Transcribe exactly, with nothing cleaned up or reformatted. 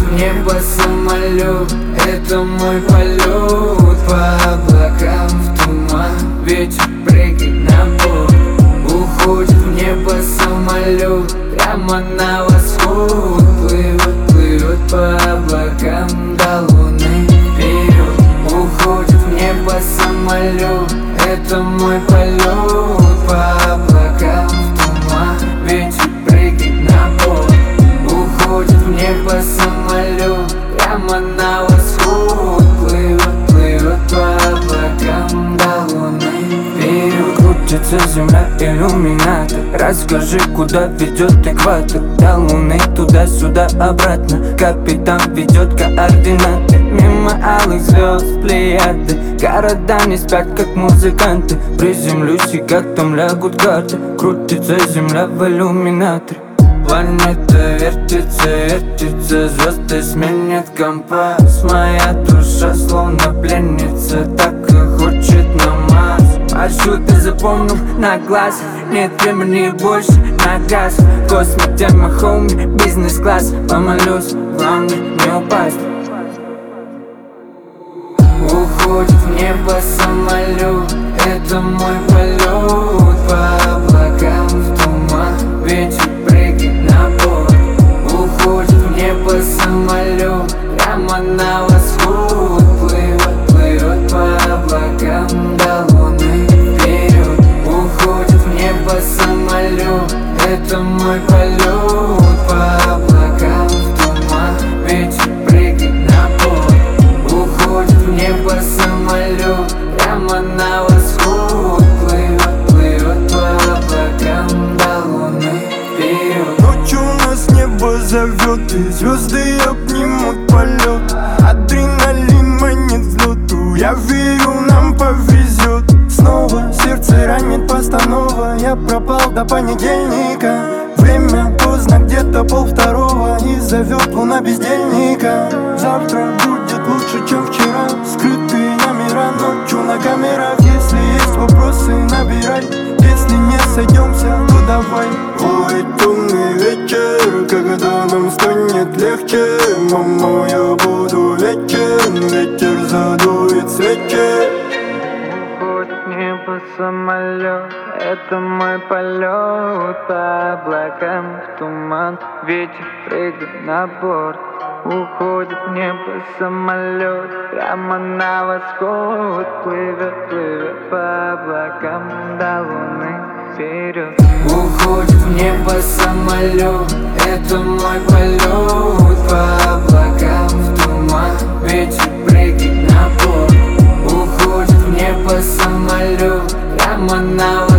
в небо самолет, это мой полет. По облакам в туман, ветер прыгает на борт. Уходит в небо самолет, прямо на восход. Плывет, плывет по облакам до луны вперед. Уходит в небо самолет, это мой полет. По облакам в туман, ветер прыгает на борт. Уходит в небо самолет, прямо на восход. Плывет, плывет по облакам до луны вперед. Крутится земля, иллюминатор. Расскажи, куда ведет экватор. До луны, туда-сюда, обратно. Капитан ведет координаты. Мимо алых звезд, плеяды. Города не спят, как музыканты. Приземлюсь, и как там лягут карты. Крутится земля в иллюминаторе. Планета вертится, вертится, звезды сменят компас. Моя душа словно пленница, так и хочет на Марс. Маршрут ты запомнил на глаз, нет времени больше на газ. Космик тема, хоуми, бизнес-класс. Помолюсь, главное не упасть. Уходит в небо самолет, это мой полет. По облакам в туман, ветер прыгает на борт. Уходит в небо самолет, прямо на восход. Плывет, плывет по облакам до луны вперед. Уходит в небо самолет, это мой полет. По облакам в туман, ветер прыгает на борт. Уходит в небо самолет, прямо на восход. Плывет, плывет по облакам до луны вперед. Ночью нас небо зовет, и звезды обнимут полет. Адреналин манит взлету, я верю, нам повезет. Снова сердце ранит постанова, я пропал до понедельника. Время поздно, где-то полвторого, и зовет луна бездельника. Завтра будет лучше, чем вчера. Скрытые номера ночью на камерах. Если есть вопросы, набирай. Если не сойдемся, то давай. Ой, темный вечер, когда нам станет легче. Мама, я буду вечен, ветер задует свечи. Уходит в небо самолет, это мой полет. По облакам в туман, ветер прыгает на борт. Уходит в небо самолет, прямо на восход. Плывет, плывет по облакам до луны вперед. Уходит в небо самолет, это мой полет. По облакам в туман, ветер прыгает на борт. Уходит в небо самолет, прямо на